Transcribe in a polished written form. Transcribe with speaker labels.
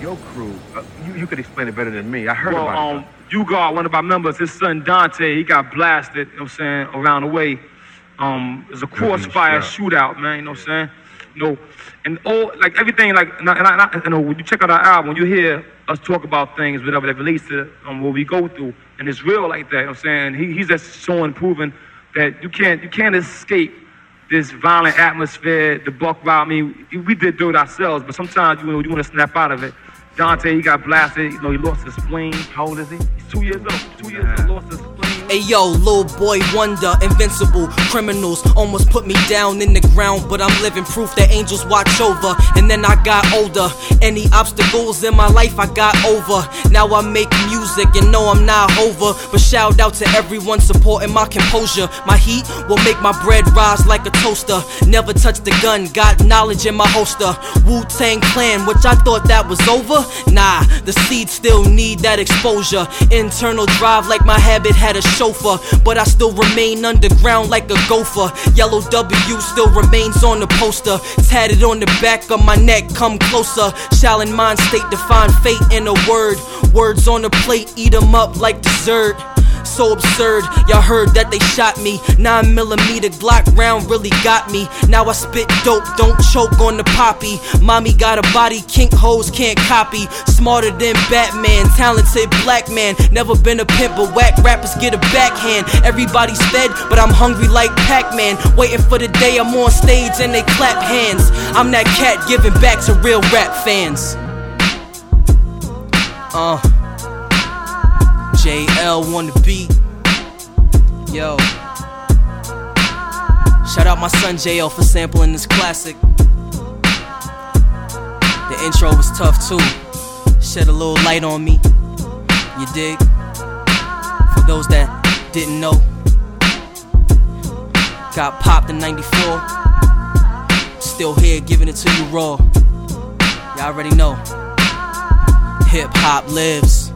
Speaker 1: your crew, you could explain it better than me. I heard about it.
Speaker 2: U-Guard, one of our members, his son Dante, he got blasted, you know what I'm saying, around the way. There's a crossfire shootout, man, you know what I'm saying? You know, and all, like everything, like, and you know, when you check out our album, you hear us talk about things, whatever that relates to what we go through, and it's real like that, you know what I'm saying? He's just showing, proving that you can't escape this violent atmosphere, the buck wild. I mean, we did do it ourselves, but sometimes you want to snap out of it. Dante, he got blasted, you know, he lost his spleen. How old is he? He's 2 years old. 2 years old, lost his spleen.
Speaker 3: Hey yo, little boy wonder, invincible criminals almost put me down in the ground, but I'm living proof that angels watch over. And then I got older, any obstacles in my life I got over. Now I make music and know I'm not over, but shout out to everyone supporting my composure. My heat will make my bread rise like a toaster. Never touched the gun, got knowledge in my holster. Wu-Tang Clan, which I thought that was over. Nah, the seeds still need that exposure. Internal drive like my habit had a chauffeur, but I still remain underground like a gopher. Yellow W still remains on the poster, tatted on the back of my neck, come closer. Shall in mind state define fate in a word. Words on the plate, eat 'em up like dessert. So absurd, y'all heard that they shot me. 9mm Glock round really got me. Now I spit dope, don't choke on the poppy. Mommy got a body, kink hoes can't copy. Smarter than Batman, talented black man. Never been a pimp, but whack rappers get a backhand. Everybody's fed, but I'm hungry like Pac-Man. Waiting for the day I'm on stage and they clap hands. I'm that cat giving back to real rap fans. JL on the beat. Yo. Shout out my son JL for sampling this classic. The intro was tough too. Shed a little light on me. You dig? For those that didn't know, got popped in '94. Still here giving it to you raw. Y'all already know. Hip hop lives.